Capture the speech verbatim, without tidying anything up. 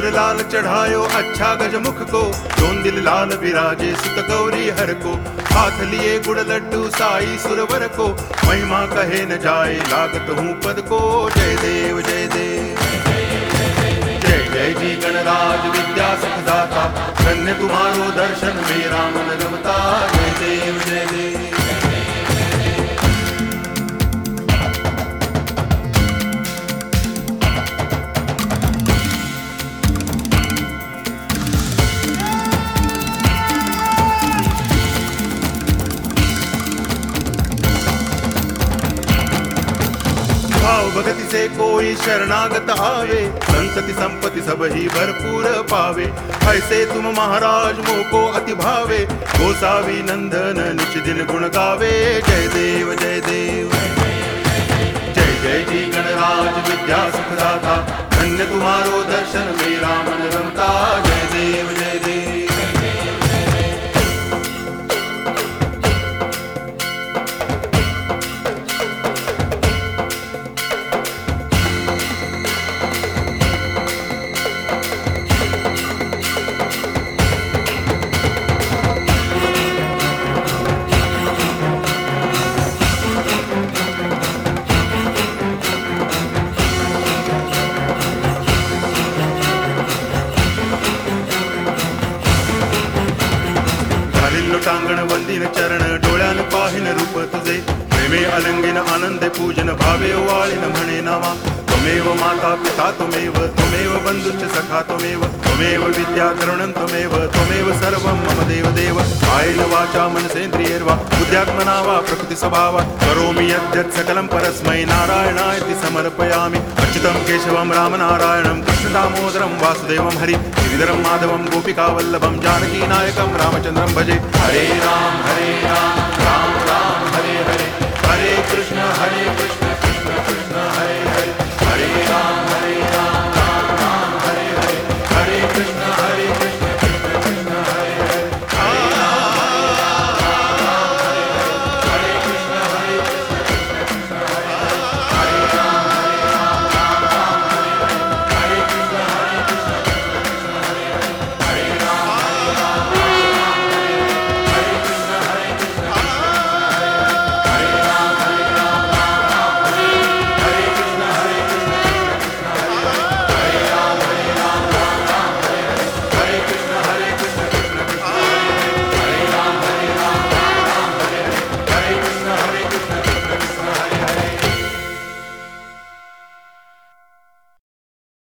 सिंदूर लाल चढ़ायो अच्छा गजमुख को, जोन दिल लाल विराजे सुत गौरी हर को। हाथ लिए गुड़ लड्डू साई सुरवर को, महिमा कहे न जाए लागत हूँ पद को। जय देव जय देव जय जय जी गणराज विद्या सुखदाता, धन्य तुम्हारो दर्शन मेरा मन रमता। जय देव जय देव भाव भगति से कोई शरणागत आवे, संतति संपत्ति सब ही भरपूर पावे। ऐसे तुम महाराज मोको अति भावे, गोसावी नंदन निच दिन गुण गावे। जय देव जय देव जय जय जी गणराज विद्या सुखदाता, धन्य तुम्हारो दर्शन मेरा मन रमता। जय देव जय देव टांगण वंदिन चरण, डोळ्यान पाहिन रूप तुझे। प्रेमे अलंगिन आनंदे पूजन, भावे वाळिन म्हणे नामा। त्वमेव माता पिता त्वमेव, त्वमेव बंधुश्च सखा त्वमेव, त्वमेव विद्या करुणं त्वमेव, त्वमेव सर्वं मम देव देव। कायेन वाचा मनसेन्द्रियैर्वा बुद्ध्यात्मना वा प्रकृति स्वभावात्, करोमि यद्यत् सकलं परस्मै नारायणायति समर्पयामि। अच्युतं केशवं रामनारायणं कृष्ण दामोदरं वासुदेवं हरि, गिरिधरं माधवं गोपिकावल्लभं जानकी नायकं रामचन्द्रं भजे। हरे राम हरे राम राम राम हरे हरे, हरे कृष्ण हरे कृष्ण कृष्ण कृष्ण हरे हरे, हरे राम हरे राम राम राम हरे हरे, हरे कृष्ण